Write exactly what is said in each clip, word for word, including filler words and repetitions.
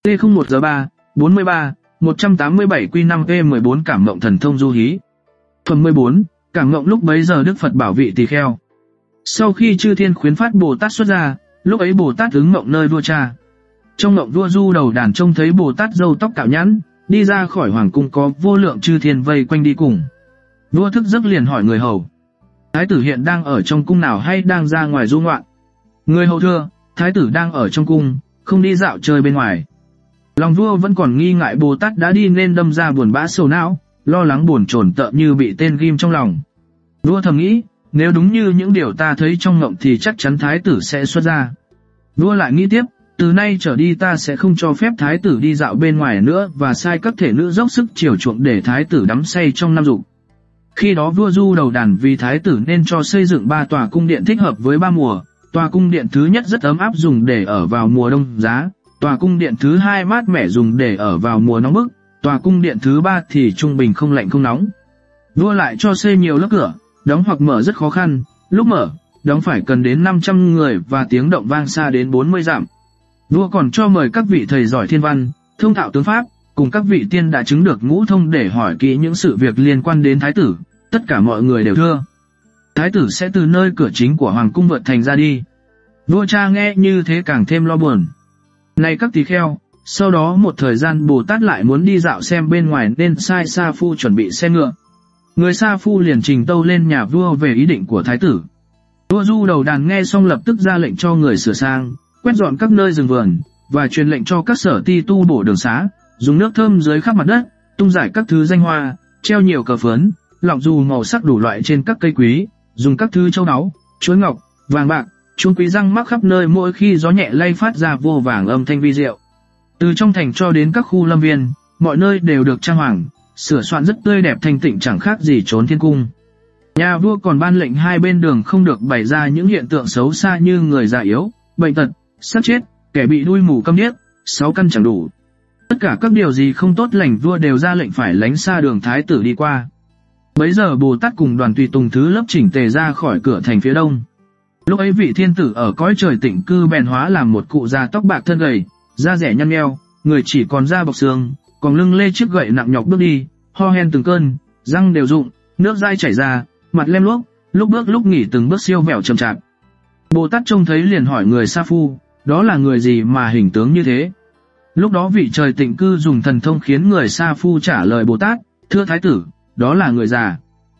T không một giờ ba, bốn mươi ba, một trăm tám mươi bảy Q năm P mười bốn Cảm ngộng thần thông du hí. Phẩm mười bốn, Cảm ngộng lúc bấy giờ Đức Phật bảo vị tỳ kheo. Sau khi chư thiên khuyến phát Bồ Tát xuất ra, lúc ấy Bồ Tát ứng ngộng nơi vua cha. Trong ngộng vua Du Đầu Đàn trông thấy Bồ Tát râu tóc cạo nhẵn, đi ra khỏi hoàng cung có vô lượng chư thiên vây quanh đi cùng. Vua thức giấc liền hỏi người hầu: Thái tử hiện đang ở trong cung nào hay đang ra ngoài du ngoạn? Người hầu thưa: Thái tử đang ở trong cung, không đi dạo chơi bên ngoài. Lòng vua vẫn còn nghi ngại Bồ Tát đã đi nên đâm ra buồn bã sầu não, lo lắng buồn chồn tợ như bị tên ghim trong lòng. Vua thầm nghĩ, nếu đúng như những điều ta thấy trong ngộng thì chắc chắn thái tử sẽ xuất ra. Vua lại nghĩ tiếp, từ nay trở đi ta sẽ không cho phép thái tử đi dạo bên ngoài nữa và sai các thể nữ dốc sức chiều chuộng để thái tử đắm say trong năm dục. Khi đó vua Du Đầu Đàn vì thái tử nên cho xây dựng ba tòa cung điện thích hợp với ba mùa. Tòa cung điện thứ nhất rất ấm áp dùng để ở vào mùa đông giá, tòa cung điện thứ hai mát mẻ dùng để ở vào mùa nóng bức, tòa cung điện thứ ba thì trung bình không lạnh không nóng. Vua lại cho xây nhiều lớp cửa, đóng hoặc mở rất khó khăn, lúc mở, đóng phải cần đến năm trăm người và tiếng động vang xa đến bốn mươi dặm. Vua còn cho mời các vị thầy giỏi thiên văn, thông thạo tướng pháp, cùng các vị tiên đã chứng được ngũ thông để hỏi kỹ những sự việc liên quan đến thái tử. Tất cả mọi người đều thưa: Thái tử sẽ từ nơi cửa chính của hoàng cung vượt thành ra đi. Vua cha nghe như thế càng thêm lo buồn. Này các tỳ kheo, sau đó một thời gian Bồ Tát lại muốn đi dạo xem bên ngoài nên sai Sa Phu chuẩn bị xe ngựa. Người Sa Phu liền trình tâu lên nhà vua về ý định của thái tử. Vua Du Đầu Đàn nghe xong lập tức ra lệnh cho người sửa sang, quét dọn các nơi rừng vườn, và truyền lệnh cho các sở ti tu bổ đường xá, dùng nước thơm dưới khắp mặt đất, tung rải các thứ danh hoa, treo nhiều cờ phướn, lọng dù màu sắc đủ loại trên các cây quý, dùng các thứ châu báu, chuối ngọc, vàng bạc, chuông quý răng mắc khắp nơi, mỗi khi gió nhẹ lay phát ra vô vàng âm thanh vi diệu. Từ trong thành cho đến các khu lâm viên, mọi nơi đều được trang hoàng, sửa soạn rất tươi đẹp thanh tịnh chẳng khác gì trốn thiên cung. Nhà vua còn ban lệnh hai bên đường không được bày ra những hiện tượng xấu xa như người già yếu, bệnh tật, xác chết, kẻ bị đuôi mù câm điếc, sáu căn chẳng đủ. Tất cả các điều gì không tốt lành vua đều ra lệnh phải lánh xa đường thái tử đi qua. Bấy giờ Bồ Tát cùng đoàn tùy tùng thứ lớp chỉnh tề ra khỏi cửa thành phía đông. Lúc ấy vị thiên tử ở cõi trời tịnh cư bèn hóa làm một cụ già tóc bạc thân gầy, da rẻ nhăn nheo, người chỉ còn da bọc xương, còn lưng lê chiếc gậy nặng nhọc bước đi, ho hen từng cơn, răng đều rụng, nước dai chảy ra, mặt lem luốc, lúc bước lúc nghỉ từng bước siêu vẹo chậm chạp. Bồ Tát trông thấy liền hỏi người Sa Phu, đó là người gì mà hình tướng như thế? Lúc đó vị trời tịnh cư dùng thần thông khiến người Sa Phu trả lời Bồ Tát, thưa thái tử, đó là người già.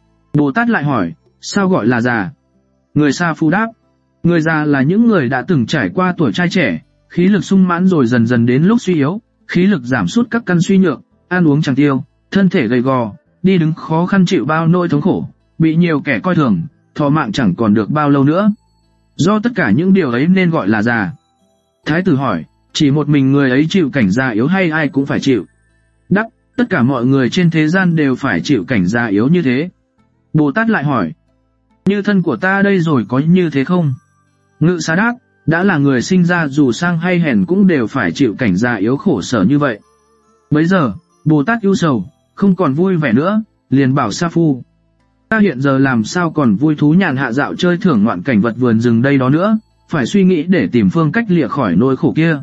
Bồ Tát lại hỏi, sao gọi là già? Người Sa Phu đáp, người già là những người đã từng trải qua tuổi trai trẻ, khí lực sung mãn rồi dần dần đến lúc suy yếu, khí lực giảm sút các căn suy nhược, ăn uống chẳng tiêu, thân thể gầy gò, đi đứng khó khăn chịu bao nỗi thống khổ, bị nhiều kẻ coi thường, thọ mạng chẳng còn được bao lâu nữa. Do tất cả những điều ấy nên gọi là già. Thái tử hỏi, chỉ một mình người ấy chịu cảnh già yếu hay ai cũng phải chịu? Đáp, tất cả mọi người trên thế gian đều phải chịu cảnh già yếu như thế. Bồ Tát lại hỏi, như thân của ta đây rồi có như thế không? Ngự Xá đáp, đã là người sinh ra dù sang hay hèn cũng đều phải chịu cảnh già yếu khổ sở như vậy. Bấy giờ, Bồ Tát ưu sầu, không còn vui vẻ nữa, liền bảo Sa Phu, ta hiện giờ làm sao còn vui thú nhàn hạ dạo chơi thưởng ngoạn cảnh vật vườn rừng đây đó nữa, phải suy nghĩ để tìm phương cách lìa khỏi nỗi khổ kia.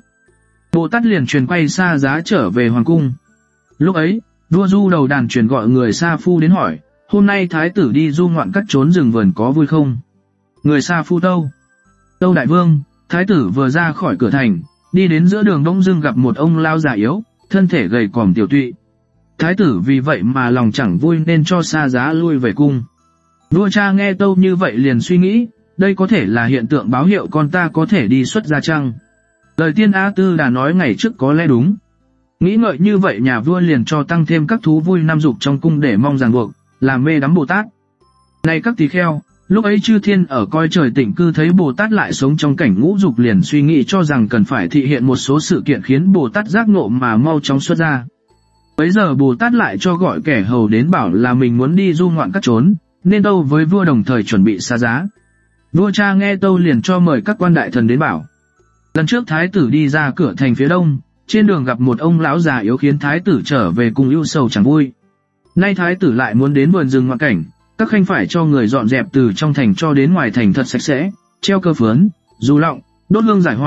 Bồ Tát liền truyền quay Sa Giá trở về hoàng cung. Lúc ấy, vua Du Đầu Đàn truyền gọi người Sa Phu đến hỏi, hôm nay thái tử đi du ngoạn các chốn rừng vườn có vui không? Người Sa Phu tâu, tâu đại vương, thái tử vừa ra khỏi cửa thành, đi đến giữa đường bỗng dưng gặp một ông lao già yếu, thân thể gầy còm tiểu tụy. Thái tử vì vậy mà lòng chẳng vui nên cho Sa Giá lui về cung. Vua cha nghe tâu như vậy liền suy nghĩ, đây có thể là hiện tượng báo hiệu con ta có thể đi xuất gia chăng? Lời tiên A Tư đã nói ngày trước có lẽ đúng. Nghĩ ngợi như vậy nhà vua liền cho tăng thêm các thú vui năm dục trong cung để mong ràng buộc, làm mê đắm Bồ Tát. Này các tỳ kheo, lúc ấy chư thiên ở coi trời tịnh cư thấy Bồ Tát lại sống trong cảnh ngũ dục liền suy nghĩ cho rằng cần phải thị hiện một số sự kiện khiến Bồ Tát giác ngộ mà mau chóng xuất ra. Bấy giờ Bồ Tát lại cho gọi kẻ hầu đến bảo là mình muốn đi du ngoạn các chốn, nên tâu với vua đồng thời chuẩn bị Sa Giá. Vua cha nghe tâu liền cho mời các quan đại thần đến bảo. Lần trước thái tử đi ra cửa thành phía đông, trên đường gặp một ông lão già yếu khiến thái tử trở về cùng ưu sầu chẳng vui. Nay thái tử lại muốn đến vườn rừng ngoạn cảnh, các khanh phải cho người dọn dẹp từ trong thành cho đến ngoài thành thật sạch sẽ, treo cờ phướn, dù lọng, đốt hương giải hoa,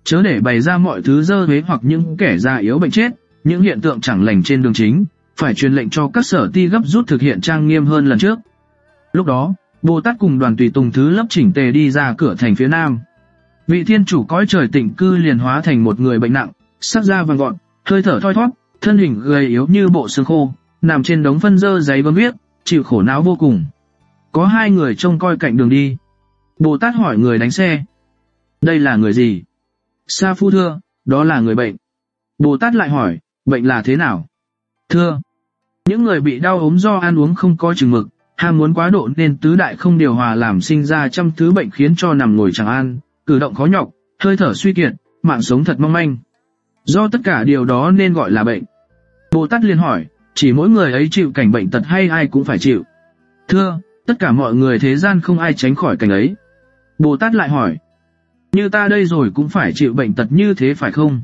chớ để bày ra mọi thứ dơ bế hoặc những kẻ già yếu bệnh chết, những hiện tượng chẳng lành trên đường chính, phải truyền lệnh cho các sở ti gấp rút thực hiện trang nghiêm hơn lần trước. Lúc đó, Bồ Tát cùng đoàn tùy tùng thứ lớp chỉnh tề đi ra cửa thành phía nam. Vị thiên chủ cõi trời tịnh cư liền hóa thành một người bệnh nặng, sắc da vàng gọn, hơi thở thoi thóp, thân hình gầy yếu như bộ xương khô, nằm trên đống phân dơ giấy bấm viết, chịu khổ não vô cùng. Có hai người trông coi cạnh đường đi. Bồ Tát hỏi người đánh xe: đây là người gì? Sa Phu thưa: đó là người bệnh. Bồ Tát lại hỏi: bệnh là thế nào? Thưa: những người bị đau ốm do ăn uống không có chừng mực, ham muốn quá độ nên tứ đại không điều hòa làm sinh ra trăm thứ bệnh khiến cho nằm ngồi chẳng an, cử động khó nhọc, hơi thở suy kiệt, mạng sống thật mong manh. Do tất cả điều đó nên gọi là bệnh. Bồ Tát liền hỏi: chỉ mỗi người ấy chịu cảnh bệnh tật hay ai cũng phải chịu? Thưa: tất cả mọi người thế gian không ai tránh khỏi cảnh ấy. Bồ Tát lại hỏi: như ta đây rồi cũng phải chịu bệnh tật như thế phải không?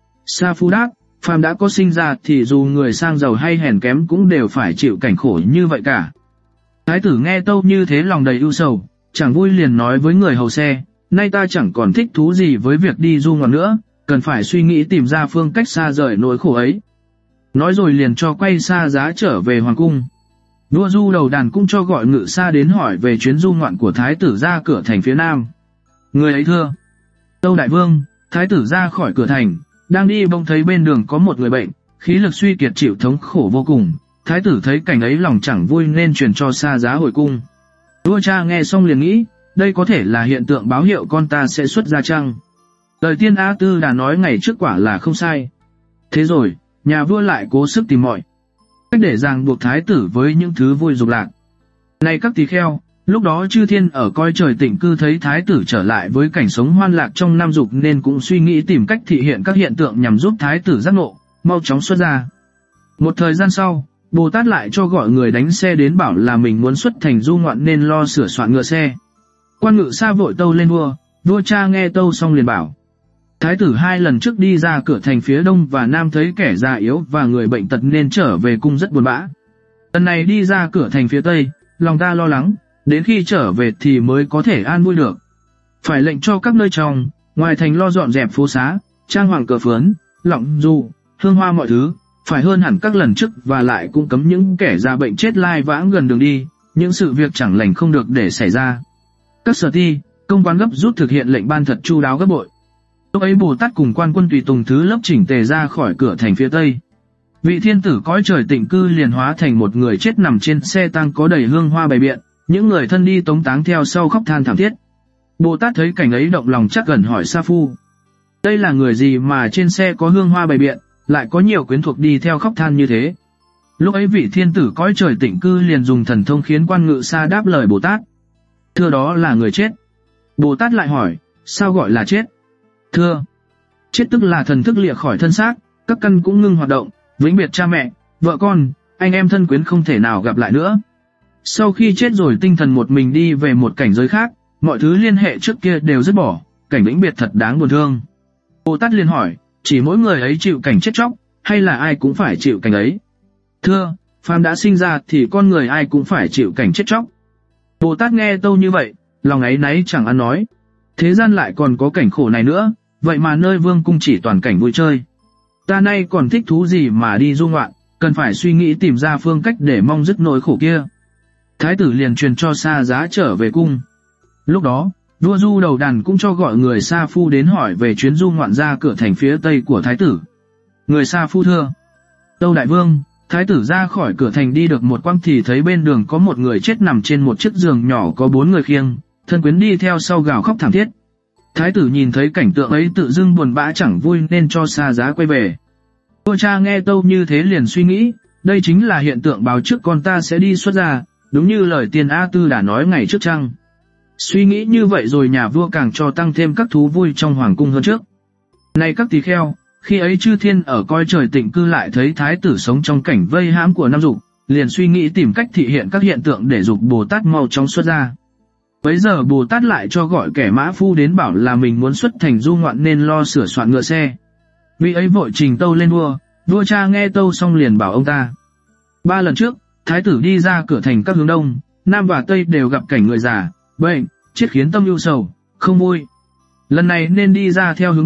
Sa Phu đáp: phàm đã có sinh ra thì dù người sang giàu hay hèn kém cũng đều phải chịu cảnh khổ như vậy cả. Thái tử nghe tâu như thế lòng đầy ưu sầu, chẳng vui liền nói với người hầu xe: nay ta chẳng còn thích thú gì với việc đi du ngoạn nữa, cần phải suy nghĩ tìm ra phương cách xa rời nỗi khổ ấy. Nói rồi liền cho quay xa giá trở về hoàng cung. Vua Du Đầu Đàn cũng cho gọi ngự sa đến hỏi về chuyến du ngoạn của thái tử ra cửa thành phía nam. Người ấy thưa: tâu đại vương, thái tử ra khỏi cửa thành, đang đi bỗng thấy bên đường có một người bệnh, khí lực suy kiệt chịu thống khổ vô cùng. Thái tử thấy cảnh ấy lòng chẳng vui nên truyền cho xa giá hồi cung. Vua cha nghe xong liền nghĩ, đây có thể là hiện tượng báo hiệu con ta sẽ xuất gia chăng? Lời tiên A Tư đã nói ngày trước quả là không sai. Thế rồi, nhà vua lại cố sức tìm mọi cách để ràng buộc thái tử với những thứ vui dục lạc. Này các tỳ kheo, lúc đó chư thiên ở coi trời tịnh cư thấy thái tử trở lại với cảnh sống hoan lạc trong năm dục nên cũng suy nghĩ tìm cách thị hiện các hiện tượng nhằm giúp thái tử giác ngộ, mau chóng xuất gia. Một thời gian sau, Bồ Tát lại cho gọi người đánh xe đến bảo là mình muốn xuất thành du ngoạn nên lo sửa soạn ngựa xe. Quan ngự sa vội tâu lên vua. Vua cha nghe tâu xong liền bảo: thái tử hai lần trước đi ra cửa thành phía đông và nam thấy kẻ già yếu và người bệnh tật nên trở về cung rất buồn bã. Lần này đi ra cửa thành phía tây, lòng ta lo lắng, đến khi trở về thì mới có thể an vui được. Phải lệnh cho các nơi trong, ngoài thành lo dọn dẹp phố xá, trang hoàng cờ phướn, lọng du, hương hoa mọi thứ, phải hơn hẳn các lần trước, và lại cũng cấm những kẻ già bệnh chết lai vãng gần đường đi, những sự việc chẳng lành không được để xảy ra. Các sở ti, công quan gấp rút thực hiện lệnh ban thật chu đáo gấp bội. Lúc ấy Bồ Tát cùng quan quân tùy tùng thứ lớp chỉnh tề ra khỏi cửa thành phía tây. Vị thiên tử cõi trời tịnh cư liền hóa thành một người chết nằm trên xe tang có đầy hương hoa bày biện, những người thân đi tống táng theo sau khóc than thảm thiết. Bồ Tát thấy cảnh ấy động lòng chắc gần hỏi Sa Phu: đây là người gì mà trên xe có hương hoa bày biện, lại có nhiều quyến thuộc đi theo khóc than như thế? Lúc ấy vị thiên tử cõi trời tịnh cư liền dùng thần thông khiến quan ngự sa đáp lời Bồ Tát: thưa đó là người chết. Bồ Tát lại hỏi: sao gọi là chết? Thưa: chết tức là thần thức lìa khỏi thân xác, các căn cũng ngưng hoạt động, vĩnh biệt cha mẹ, vợ con, anh em thân quyến không thể nào gặp lại nữa. Sau khi chết rồi tinh thần một mình đi về một cảnh giới khác, mọi thứ liên hệ trước kia đều dứt bỏ, cảnh vĩnh biệt thật đáng buồn thương. Bồ Tát liền hỏi: chỉ mỗi người ấy chịu cảnh chết chóc, hay là ai cũng phải chịu cảnh ấy? Thưa: phàm đã sinh ra thì con người ai cũng phải chịu cảnh chết chóc. Bồ Tát nghe tâu như vậy, lòng áy náy chẳng ăn nói. Thế gian lại còn có cảnh khổ này nữa, vậy mà nơi vương cung chỉ toàn cảnh vui chơi. Ta nay còn thích thú gì mà đi du ngoạn, cần phải suy nghĩ tìm ra phương cách để mong dứt nỗi khổ kia. Thái tử liền truyền cho Sa Giá trở về cung. Lúc đó, vua Du Đầu Đàn cũng cho gọi người Sa Phu đến hỏi về chuyến du ngoạn ra cửa thành phía tây của thái tử. Người Sa Phu thưa: tâu đại vương, thái tử ra khỏi cửa thành đi được một quãng thì thấy bên đường có một người chết nằm trên một chiếc giường nhỏ có bốn người khiêng, thân quyến đi theo sau gào khóc thảm thiết. Thái tử nhìn thấy cảnh tượng ấy tự dưng buồn bã chẳng vui nên cho Sa Giá quay về. Vua cha nghe tâu như thế liền suy nghĩ, đây chính là hiện tượng báo trước con ta sẽ đi xuất gia, đúng như lời tiên A Tư đã nói ngày trước chăng. Suy nghĩ như vậy rồi nhà vua càng cho tăng thêm các thú vui trong hoàng cung hơn trước. Này các tỳ kheo, khi ấy chư thiên ở coi trời tịnh cư lại thấy thái tử sống trong cảnh vây hãm của năm dục, liền suy nghĩ tìm cách thị hiện các hiện tượng để dục Bồ Tát mau chóng xuất gia. Bấy giờ Bồ Tát lại cho gọi kẻ mã phu đến bảo là mình muốn xuất thành du ngoạn nên lo sửa soạn ngựa xe. Vị ấy vội trình tâu lên vua. Vua cha nghe tâu xong liền bảo ông ta: ba lần trước, thái tử đi ra cửa thành các hướng đông, nam và tây đều gặp cảnh người già, bệnh, chết khiến tâm ưu sầu, không vui. Lần này nên đi ra theo hướng bắc,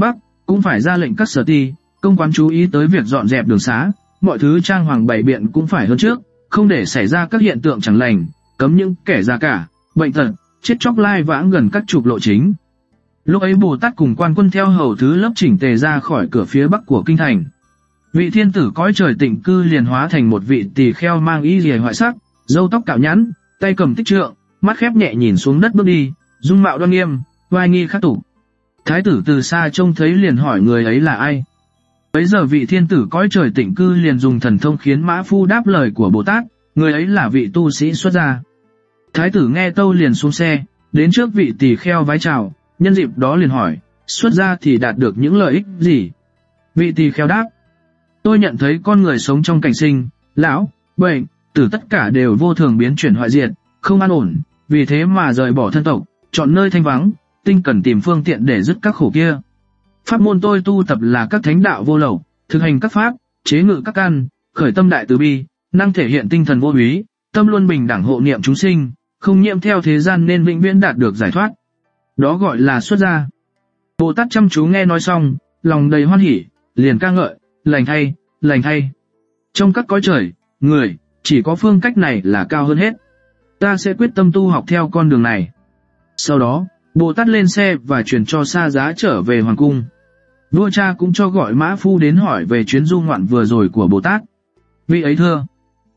cũng phải ra lệnh các sở ty, công quán chú ý tới việc dọn dẹp đường xá, mọi thứ trang hoàng bày biện cũng phải hơn trước, không để xảy ra các hiện tượng chẳng lành, cấm những kẻ già cả, bệnh tật, chết chóc lai vãng gần các trục lộ chính. Lúc ấy Bồ Tát cùng quan quân theo hầu thứ lớp chỉnh tề ra khỏi cửa phía bắc của kinh thành. Vị thiên tử cõi trời tịnh cư liền hóa thành một vị tỳ kheo mang y liề hoại sắc, râu tóc cạo nhẵn, tay cầm tích trượng, mắt khép nhẹ nhìn xuống đất bước đi, dung mạo đoan nghiêm, oai nghi khắc tục. Thái tử từ xa trông thấy liền hỏi người ấy là ai. Bấy giờ vị thiên tử cõi trời tịnh cư liền dùng thần thông khiến mã phu đáp lời của Bồ Tát, người ấy là vị tu sĩ xuất gia. Thái tử nghe tâu liền xuống xe, đến trước vị tỳ kheo vái chào, nhân dịp đó liền hỏi, xuất gia thì đạt được những lợi ích gì? Vị tỳ kheo đáp, tôi nhận thấy con người sống trong cảnh sinh, lão, bệnh, tử tất cả đều vô thường biến chuyển hoại diệt, không an ổn, vì thế mà rời bỏ thân tộc, chọn nơi thanh vắng, tinh cần tìm phương tiện để dứt các khổ kia. Pháp môn tôi tu tập là các thánh đạo vô lậu, thực hành các pháp, chế ngự các căn, khởi tâm đại từ bi, năng thể hiện tinh thần vô úy, tâm luôn bình đẳng hộ niệm chúng sinh, không nhiễm theo thế gian nên vĩnh viễn đạt được giải thoát. Đó gọi là xuất gia. Bồ Tát chăm chú nghe nói xong, lòng đầy hoan hỉ, liền ca ngợi, lành thay, lành thay. Trong các cõi trời, người, chỉ có phương cách này là cao hơn hết. Ta sẽ quyết tâm tu học theo con đường này. Sau đó, Bồ Tát lên xe và chuyển cho xa giá trở về hoàng cung. Vua cha cũng cho gọi mã phu đến hỏi về chuyến du ngoạn vừa rồi của Bồ Tát. Vị ấy thưa,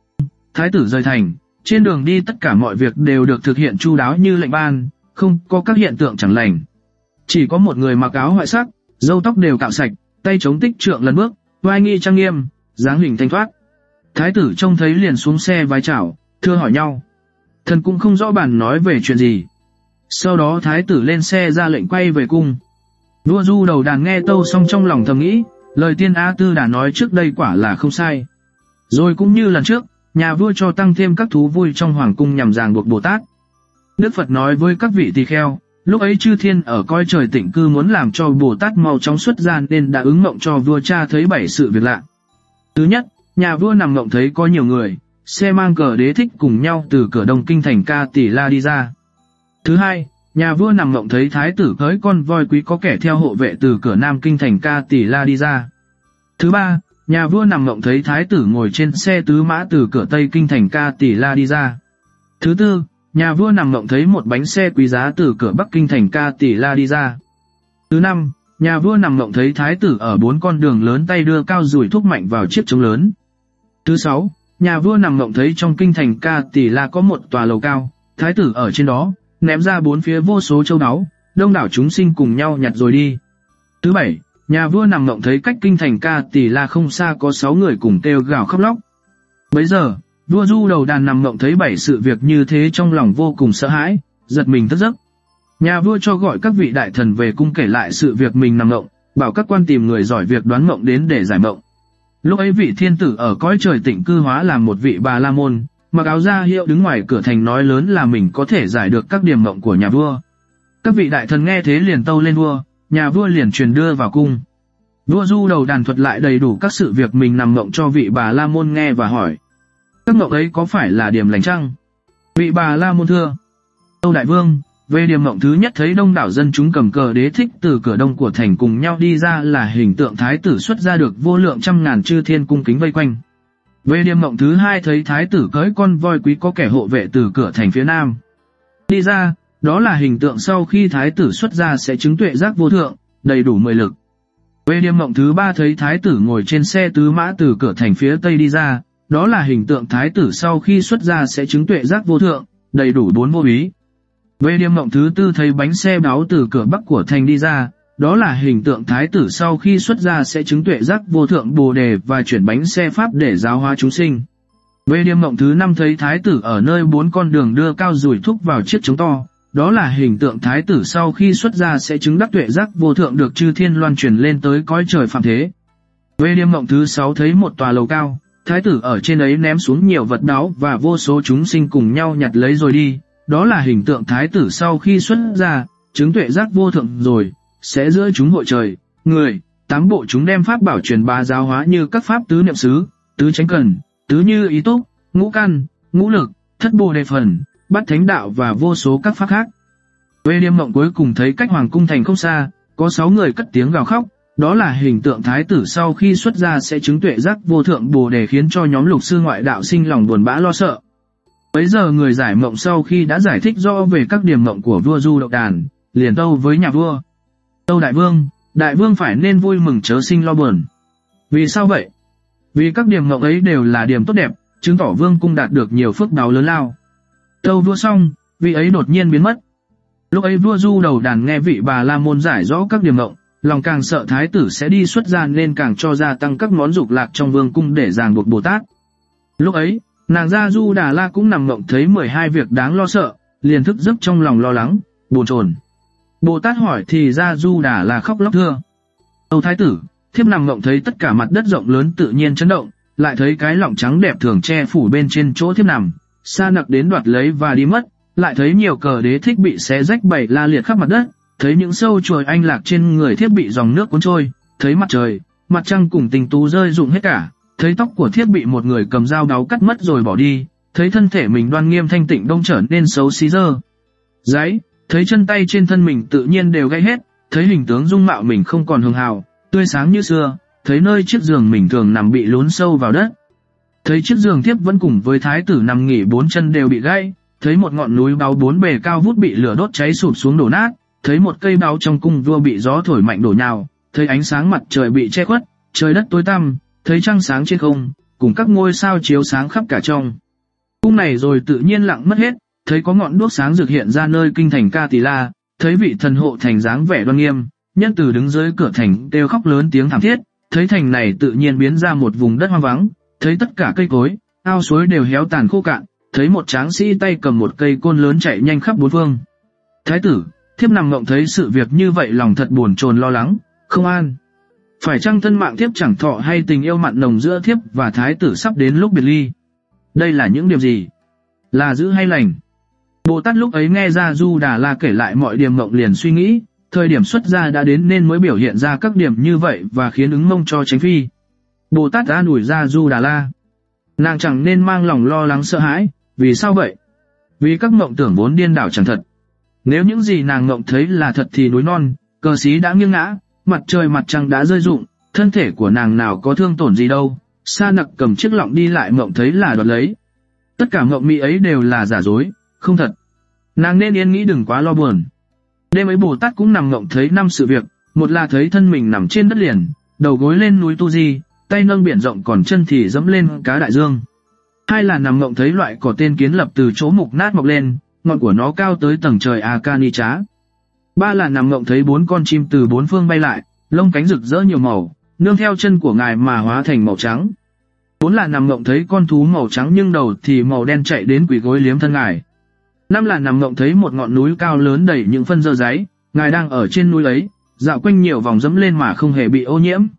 Thái tử rời thành, trên đường đi tất cả mọi việc đều được thực hiện chu đáo như lệnh ban, không có các hiện tượng chẳng lành. Chỉ có một người mặc áo hoại sắc, râu tóc đều cạo sạch, tay chống tích trượng lần bước, vai nghi trang nghiêm, dáng hình thanh thoát. Thái tử trông thấy liền xuống xe vái chào, thưa hỏi nhau. Thần cũng không rõ bản nói về chuyện gì. Sau đó thái tử lên xe ra lệnh quay về cung. Vua Du Đầu Đàn nghe tâu xong trong lòng thầm nghĩ, lời tiên A Tư Đà nói trước đây quả là không sai. Rồi cũng như lần trước, nhà vua cho tăng thêm các thú vui trong hoàng cung nhằm ràng buộc Bồ Tát. Đức Phật nói với các vị tỳ kheo, lúc ấy chư thiên ở cõi trời tịnh cư muốn làm cho Bồ Tát mau chóng xuất gia nên đã ứng mộng cho vua cha thấy bảy sự việc lạ. Thứ nhất, nhà vua nằm mộng thấy có nhiều người, xe mang cờ đế thích cùng nhau từ cửa đông kinh thành Ca Tỳ La đi ra. Thứ hai, nhà vua nằm mộng thấy thái tử cưỡi con voi quý có kẻ theo hộ vệ từ cửa nam kinh thành Ca Tỳ La đi ra. Thứ ba, nhà vua nằm mộng thấy thái tử ngồi trên xe tứ mã từ cửa tây kinh thành Ca Tỳ La đi ra. Thứ tư, nhà vua nằm mộng thấy một bánh xe quý giá từ cửa bắc kinh thành Ca Tỳ La đi ra. Thứ năm, nhà vua nằm mộng thấy thái tử ở bốn con đường lớn tay đưa cao dùi thúc mạnh vào chiếc trống lớn. Thứ sáu, nhà vua nằm mộng thấy trong kinh thành Ca Tỳ La có một tòa lầu cao, thái tử ở trên đó, ném ra bốn phía vô số châu báu, đông đảo chúng sinh cùng nhau nhặt rồi đi. Thứ bảy, nhà vua nằm mộng thấy cách kinh thành Ca Tỳ La không xa có sáu người cùng kêu gào khóc lóc. Bấy giờ, vua Du Đầu Đàn nằm mộng thấy bảy sự việc như thế trong lòng vô cùng sợ hãi, giật mình thức giấc. Nhà vua cho gọi các vị đại thần về cung kể lại sự việc mình nằm mộng, bảo các quan tìm người giỏi việc đoán mộng đến để giải mộng. Lúc ấy vị thiên tử ở cõi trời tịnh cư hóa làm một vị Bà La Môn, mặc áo da hiệu đứng ngoài cửa thành nói lớn là mình có thể giải được các điểm mộng của nhà vua. Các vị đại thần nghe thế liền tâu lên vua, nhà vua liền truyền đưa vào cung. Vua Du Đầu Đàn thuật lại đầy đủ các sự việc mình nằm mộng cho vị Bà La Môn nghe và hỏi, các mộng ấy có phải là điểm lành chăng? Vị Bà La Môn thưa, tâu đại vương, về điểm mộng thứ nhất thấy đông đảo dân chúng cầm cờ đế thích từ cửa đông của thành cùng nhau đi ra là hình tượng thái tử xuất ra được vô lượng trăm ngàn chư thiên cung kính vây quanh. Về điểm mộng thứ hai thấy thái tử cưỡi con voi quý có kẻ hộ vệ từ cửa thành phía nam đi ra, đó là hình tượng sau khi thái tử xuất ra sẽ chứng tuệ giác vô thượng, đầy đủ mười lực. Về điểm mộng thứ ba thấy thái tử ngồi trên xe tứ mã từ cửa thành phía tây đi ra, đó là hình tượng thái tử sau khi xuất ra sẽ chứng tuệ giác vô thượng, đầy đủ bốn vô úy. Về điểm mộng thứ tư thấy bánh xe báu từ cửa bắc của thành đi ra, đó là hình tượng thái tử sau khi xuất ra sẽ chứng tuệ giác vô thượng bồ đề và chuyển bánh xe pháp để giáo hóa chúng sinh. Về điểm mộng thứ năm thấy thái tử ở nơi bốn con đường đưa cao dùi thúc vào chiếc trống to, đó là hình tượng thái tử sau khi xuất ra sẽ chứng đắc tuệ giác vô thượng được chư thiên loan truyền lên tới cõi trời phạm thế. Về điểm mộng thứ sáu thấy một tòa lầu cao, thái tử ở trên ấy ném xuống nhiều vật báu và vô số chúng sinh cùng nhau nhặt lấy rồi đi, đó là hình tượng thái tử sau khi xuất ra, chứng tuệ giác vô thượng rồi, sẽ giữa chúng hội trời, người, tám bộ chúng đem pháp bảo truyền bá giáo hóa như các pháp tứ niệm xứ, tứ chánh cần, tứ như ý túc, ngũ căn, ngũ lực, thất bồ đề phần, bát thánh đạo và vô số các pháp khác. Về điểm mộng cuối cùng thấy cách hoàng cung thành không xa, có sáu người cất tiếng gào khóc, Đó là hình tượng thái tử sau khi xuất gia sẽ chứng tuệ giác vô thượng bồ đề, khiến cho nhóm lục sư ngoại đạo sinh lòng buồn bã lo sợ. Bấy giờ người giải mộng sau khi đã giải thích rõ về các điểm mộng của vua Du Độc Đàn, liền tâu với nhà vua: Tâu đại vương, đại vương phải nên vui mừng chớ sinh lo buồn. Vì sao vậy? Vì các điểm mộng ấy đều là điểm tốt đẹp, chứng tỏ vương cung đạt được nhiều phước báo lớn lao. Tâu vua xong, vị ấy đột nhiên biến mất. Lúc ấy vua Du Đầu Đàn nghe vị Bà La Môn giải rõ các điểm mộng, lòng càng sợ thái tử sẽ đi xuất gia nên càng cho gia tăng các món dục lạc trong vương cung để ràng buộc Bồ Tát. Lúc ấy, nàng Gia Du Đà La cũng nằm mộng thấy mười hai việc đáng lo sợ, liền thức giấc trong lòng lo lắng, bồn chồn. Bồ Tát hỏi thì Gia Du Đà La khóc lóc thưa: Tâu thái tử, thiếp nằm mộng thấy tất cả mặt đất rộng lớn tự nhiên chấn động, lại thấy cái lọng trắng đẹp thường che phủ bên trên chỗ thiếp nằm, Sa Nặc đến đoạt lấy và đi mất, lại thấy nhiều cờ đế thích bị xé rách bày la liệt khắp mặt đất, thấy những sâu chuồi anh lạc trên người thiếp bị dòng nước cuốn trôi, thấy mặt trời, mặt trăng cùng tình tú rơi rụng hết cả, thấy tóc của thiếp bị một người cầm dao đáu cắt mất rồi bỏ đi, thấy thân thể mình đoan nghiêm thanh tịnh đông trở nên xấu xí dơ dáy, thấy chân tay trên thân mình tự nhiên đều gãy hết, thấy hình tướng dung mạo mình không còn hường hào, tươi sáng như xưa, thấy nơi chiếc giường mình thường nằm bị lún sâu vào đất, thấy chiếc giường thiếp vẫn cùng với thái tử nằm nghỉ bốn chân đều bị gãy, thấy một ngọn núi báu bốn bề cao vút bị lửa đốt cháy sụp xuống đổ nát, thấy một cây báu trong cung vua bị gió thổi mạnh đổ nhào, thấy ánh sáng mặt trời bị che khuất, trời đất tối tăm, thấy trăng sáng trên không, cùng các ngôi sao chiếu sáng khắp cả trong cung này rồi tự nhiên lặng mất hết, thấy có ngọn đuốc sáng rực hiện ra nơi kinh thành Ca Tỳ La, thấy vị thần hộ thành dáng vẻ đoan nghiêm, nhân từ đứng dưới cửa thành kêu khóc lớn tiếng thảm thiết, thấy thành này tự nhiên biến ra một vùng đất hoang vắng, thấy tất cả cây cối, ao suối đều héo tàn khô cạn, thấy một tráng sĩ tay cầm một cây côn lớn chạy nhanh khắp bốn phương. Thái tử, thiếp nằm mộng thấy sự việc như vậy lòng thật buồn chồn lo lắng, không an. Phải chăng thân mạng thiếp chẳng thọ hay tình yêu mặn nồng giữa thiếp và thái tử sắp đến lúc biệt ly? Đây là những điều gì? Là dữ hay lành? Bồ Tát lúc ấy nghe Gia Du Đà La kể lại mọi điểm mộng liền suy nghĩ, thời điểm xuất gia đã đến nên mới biểu hiện ra các điểm như vậy và khiến ứng mông cho tránh phi. Bồ Tát an ủi Gia Du Đà La: Nàng chẳng nên mang lòng lo lắng sợ hãi, vì sao vậy? Vì các mộng tưởng vốn điên đảo chẳng thật. Nếu những gì nàng mộng thấy là thật thì núi non, cờ xí đã nghiêng ngã, mặt trời mặt trăng đã rơi rụng, thân thể của nàng nào có thương tổn gì đâu. Sa Nặc cầm chiếc lọng đi lại mộng thấy là đoạt lấy. Tất cả mộng mị ấy đều là giả dối, không thật. Nàng nên yên nghĩ đừng quá lo buồn. Đêm ấy Bồ Tát cũng nằm mộng thấy năm sự việc, một là thấy thân mình nằm trên đất liền, đầu gối lên núi Tu Di, tay nâng biển rộng còn chân thì dẫm lên cá đại dương. Hai là nằm mộng thấy loại cỏ tên kiến lập từ chỗ mục nát mọc lên, ngọn của nó cao tới tầng trời Akanichá. Ba là nằm mộng thấy bốn con chim từ bốn phương bay lại, lông cánh rực rỡ nhiều màu, nương theo chân của ngài mà hóa thành màu trắng. Bốn là nằm mộng thấy con thú màu trắng nhưng đầu thì màu đen chạy đến quỳ gối liếm thân ngài. Năm là nằm mộng thấy một ngọn núi cao lớn đầy những phân dơ dáy, ngài đang ở trên núi ấy, dạo quanh nhiều vòng dẫm lên mà không hề bị ô nhiễm.